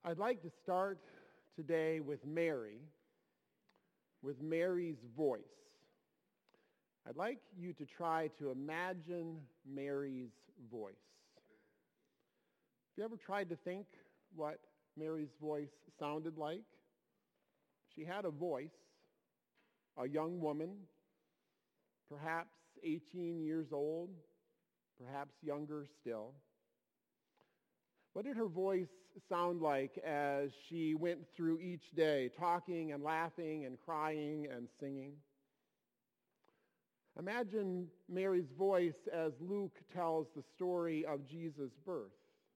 I'd like to start today with Mary's voice. I'd like you to try to imagine Mary's voice. Have you ever tried to think what Mary's voice sounded like? She had a voice, a young woman, perhaps 18 years old, perhaps younger still. What did her voice sound like as she went through each day, talking and laughing and crying and singing? Imagine Mary's voice as Luke tells the story of Jesus' birth.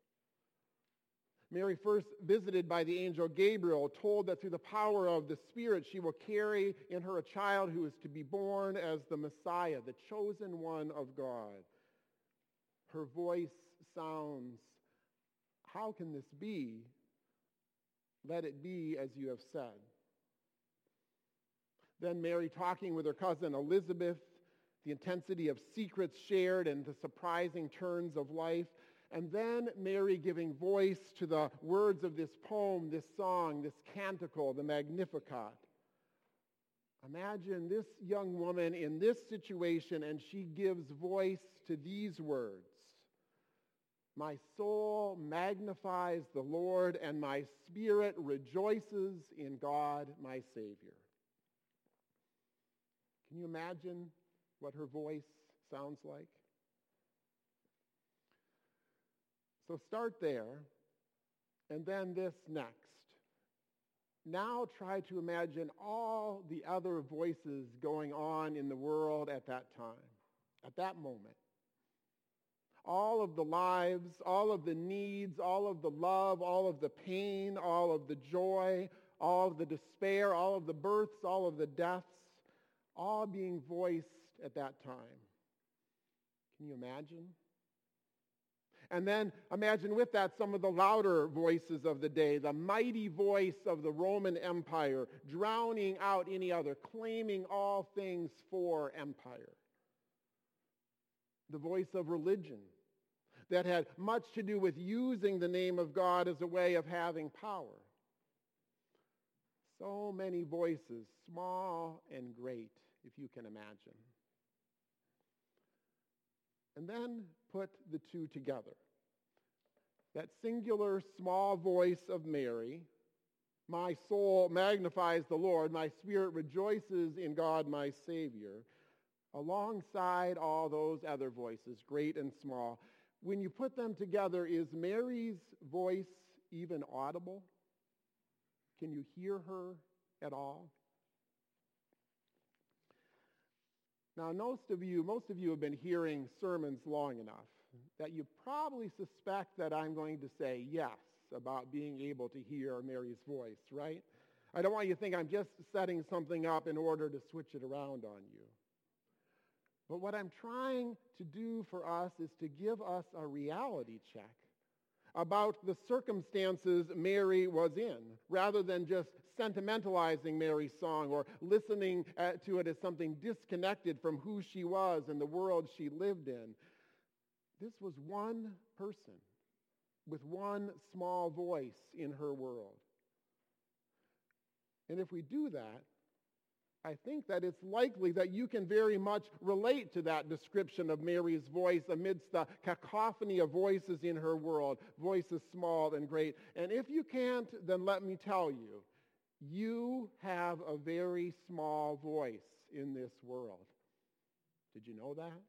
Mary, first visited by the angel Gabriel, told that through the power of the Spirit she will carry in her a child who is to be born as the Messiah, the chosen one of God. Her voice sounds, "How can this be? Let it be as you have said." Then Mary talking with her cousin Elizabeth, the intensity of secrets shared and the surprising turns of life. And then Mary giving voice to the words of this poem, this song, this canticle, the Magnificat. Imagine this young woman in this situation, and she gives voice to these words. "My soul magnifies the Lord, and my spirit rejoices in God, my Savior." Can you imagine what her voice sounds like? So start there, and then this next. Now try to imagine all the other voices going on in the world at that time, at that moment. All of the lives, all of the needs, all of the love, all of the pain, all of the joy, all of the despair, all of the births, all of the deaths, all being voiced at that time. Can you imagine? And then imagine with that some of the louder voices of the day, the mighty voice of the Roman Empire, drowning out any other, claiming all things for empire. The voice of religion that had much to do with using the name of God as a way of having power. So many voices, small and great, if you can imagine. And then put the two together. That singular small voice of Mary, "My soul magnifies the Lord, my spirit rejoices in God my Savior," alongside all those other voices, great and small. When you put them together, is Mary's voice even audible? Can you hear her at all? Now, most of you have been hearing sermons long enough that you probably suspect that I'm going to say yes about being able to hear Mary's voice, right? I don't want you to think I'm just setting something up in order to switch it around on you. But what I'm trying to do for us is to give us a reality check about the circumstances Mary was in, rather than just sentimentalizing Mary's song or listening to it as something disconnected from who she was and the world she lived in. This was one person with one small voice in her world. And if we do that, I think that it's likely that you can very much relate to that description of Mary's voice amidst the cacophony of voices in her world, voices small and great. And if you can't, then let me tell you, you have a very small voice in this world. Did you know that?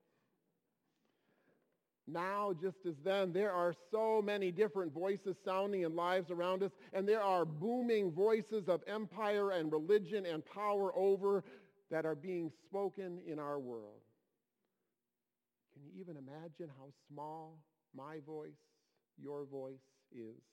Now, just as then, there are so many different voices sounding in lives around us, and there are booming voices of empire and religion and power over that are being spoken in our world. Can you even imagine how small my voice, your voice is?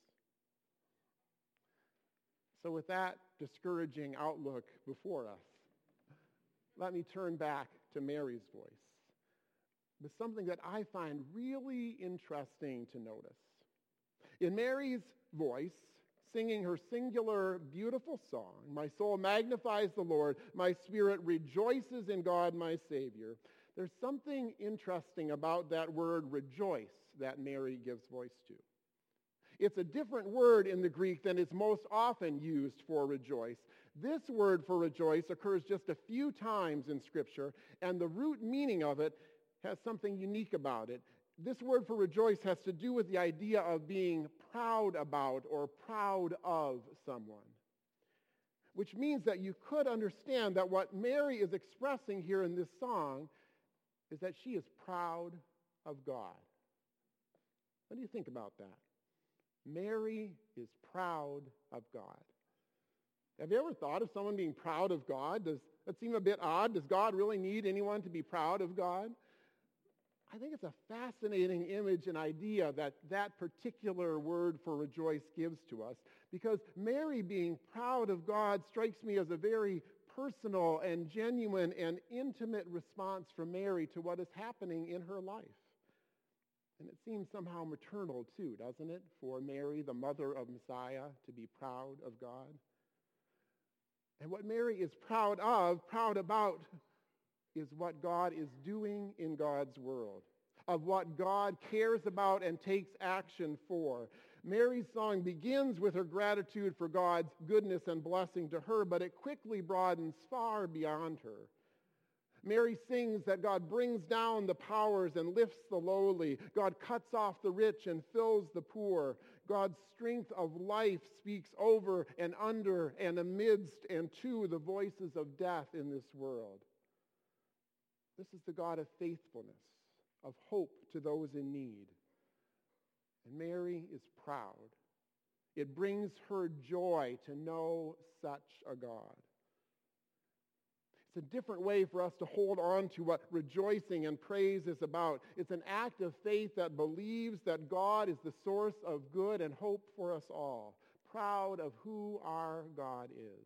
So with that discouraging outlook before us, let me turn back to Mary's voice. But something that I find really interesting to notice. In Mary's voice, singing her singular, beautiful song, "My soul magnifies the Lord, my spirit rejoices in God my Savior," there's something interesting about that word rejoice that Mary gives voice to. It's a different word in the Greek than is most often used for rejoice. This word for rejoice occurs just a few times in Scripture, and the root meaning of it has something unique about it. This word for rejoice has to do with the idea of being proud about or proud of someone, which means that you could understand that what Mary is expressing here in this song is that she is proud of God. What do you think about that? Mary is proud of God. Have you ever thought of someone being proud of God? Does that seem a bit odd? Does God really need anyone to be proud of God? I think it's a fascinating image and idea that that particular word for rejoice gives to us, because Mary being proud of God strikes me as a very personal and genuine and intimate response from Mary to what is happening in her life. And it seems somehow maternal too, doesn't it, for Mary, the mother of Messiah, to be proud of God? And what Mary is proud about, is what God is doing in God's world, of what God cares about and takes action for. Mary's song begins with her gratitude for God's goodness and blessing to her, but it quickly broadens far beyond her. Mary sings that God brings down the powers and lifts the lowly. God cuts off the rich and fills the poor. God's strength of life speaks over and under and amidst and to the voices of death in this world. This is the God of faithfulness, of hope to those in need. And Mary is proud. It brings her joy to know such a God. It's a different way for us to hold on to what rejoicing and praise is about. It's an act of faith that believes that God is the source of good and hope for us all, proud of who our God is.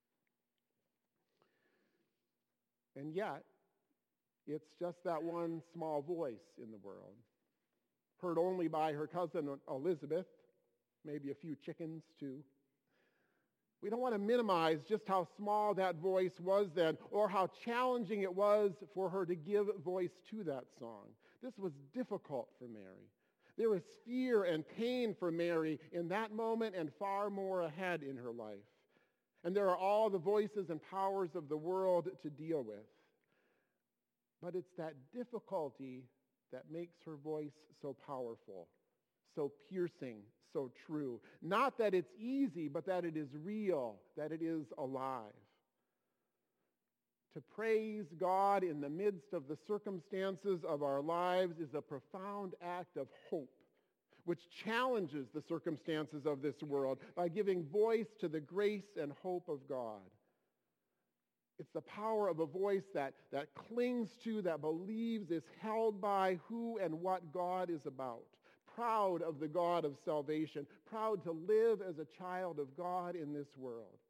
And yet, it's just that one small voice in the world, heard only by her cousin Elizabeth, maybe a few chickens too. We don't want to minimize just how small that voice was then, or how challenging it was for her to give voice to that song. This was difficult for Mary. There was fear and pain for Mary in that moment and far more ahead in her life. And there are all the voices and powers of the world to deal with. But it's that difficulty that makes her voice so powerful, so piercing, so true. Not that it's easy, but that it is real, that it is alive. To praise God in the midst of the circumstances of our lives is a profound act of hope, which challenges the circumstances of this world by giving voice to the grace and hope of God. It's the power of a voice that clings to, that believes, is held by who and what God is about. Proud of the God of salvation, proud to live as a child of God in this world.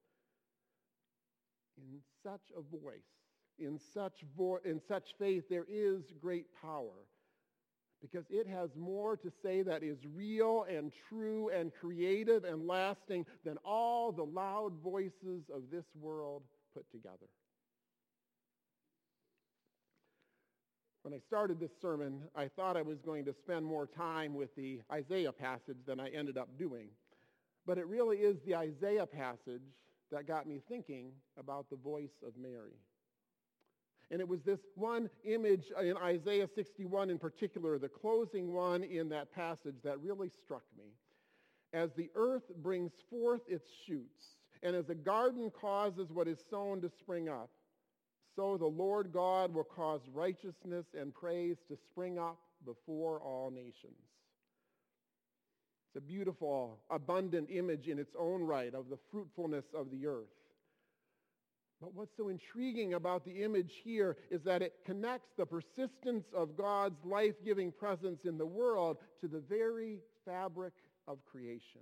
In such a voice, in such faith, there is great power, because it has more to say that is real and true and creative and lasting than all the loud voices of this world put together. When I started this sermon, I thought I was going to spend more time with the Isaiah passage than I ended up doing. But it really is the Isaiah passage that got me thinking about the voice of Mary. And it was this one image in Isaiah 61 in particular, the closing one in that passage, that really struck me. As the earth brings forth its shoots, and as a garden causes what is sown to spring up, so the Lord God will cause righteousness and praise to spring up before all nations. It's a beautiful, abundant image in its own right of the fruitfulness of the earth. But what's so intriguing about the image here is that it connects the persistence of God's life-giving presence in the world to the very fabric of creation.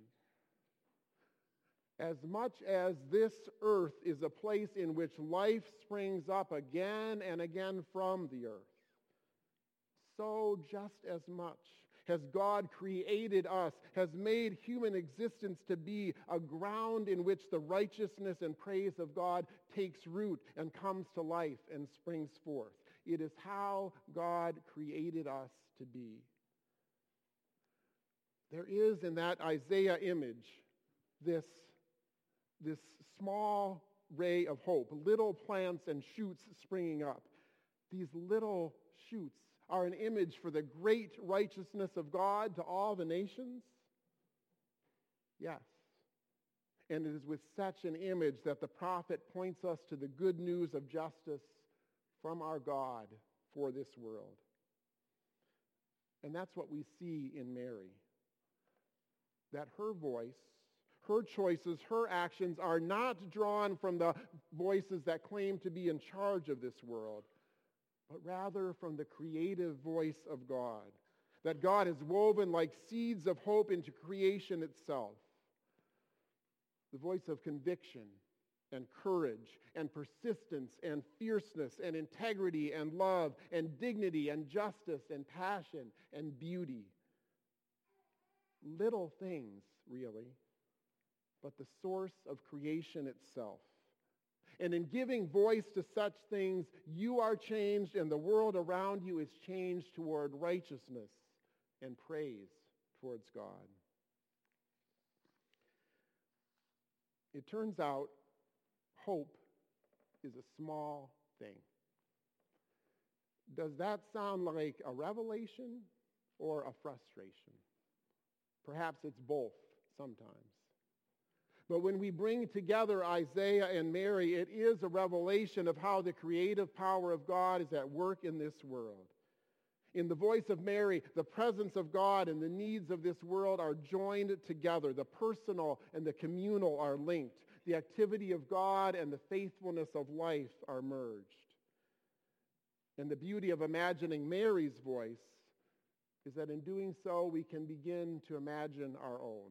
As much as this earth is a place in which life springs up again and again from the earth, so just as much has God created us, has made human existence to be a ground in which the righteousness and praise of God takes root and comes to life and springs forth. It is how God created us to be. There is in that Isaiah image this small ray of hope, little plants and shoots springing up. These little shoots are an image for the great righteousness of God to all the nations. Yes. And it is with such an image that the prophet points us to the good news of justice from our God for this world. And that's what we see in Mary. That her voice, her choices, her actions are not drawn from the voices that claim to be in charge of this world, but rather from the creative voice of God. That God has woven like seeds of hope into creation itself. The voice of conviction and courage and persistence and fierceness and integrity and love and dignity and justice and passion and beauty. Little things, really, but the source of creation itself. And in giving voice to such things, you are changed and the world around you is changed toward righteousness and praise towards God. It turns out hope is a small thing. Does that sound like a revelation or a frustration? Perhaps it's both sometimes. But when we bring together Isaiah and Mary, it is a revelation of how the creative power of God is at work in this world. In the voice of Mary, the presence of God and the needs of this world are joined together. The personal and the communal are linked. The activity of God and the faithfulness of life are merged. And the beauty of imagining Mary's voice is that in doing so, we can begin to imagine our own.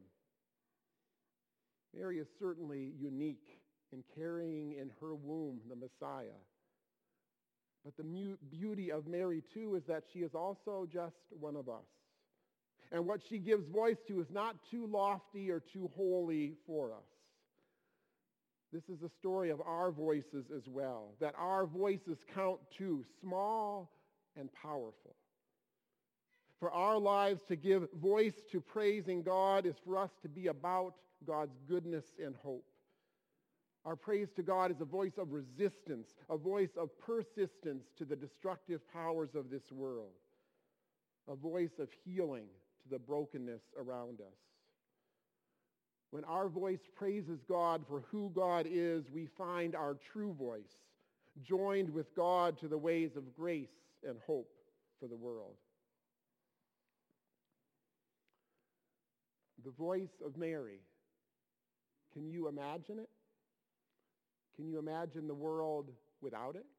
Mary is certainly unique in carrying in her womb the Messiah. But the beauty of Mary, too, is that she is also just one of us. And what she gives voice to is not too lofty or too holy for us. This is a story of our voices as well, that our voices count too, small and powerful. For our lives to give voice to praising God is for us to be about God's goodness and hope. Our praise to God is a voice of resistance, a voice of persistence to the destructive powers of this world, a voice of healing to the brokenness around us. When our voice praises God for who God is, we find our true voice, joined with God to the ways of grace and hope for the world. The voice of Mary. Can you imagine it? Can you imagine the world without it?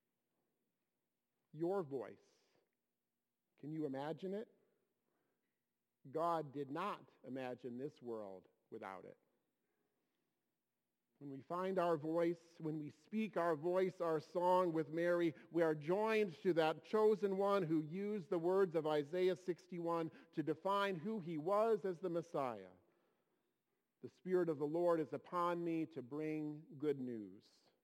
Your voice. Can you imagine it? God did not imagine this world without it. When we find our voice, when we speak our voice, our song with Mary, we are joined to that chosen one who used the words of Isaiah 61 to define who he was as the Messiah. The Spirit of the Lord is upon me to bring good news.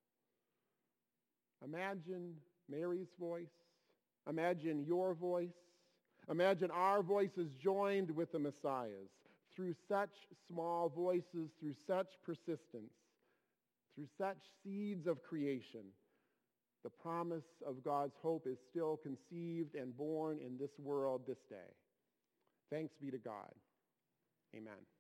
Imagine Mary's voice. Imagine your voice. Imagine our voices joined with the Messiah's through such small voices, through such persistence, through such seeds of creation. The promise of God's hope is still conceived and born in this world this day. Thanks be to God. Amen.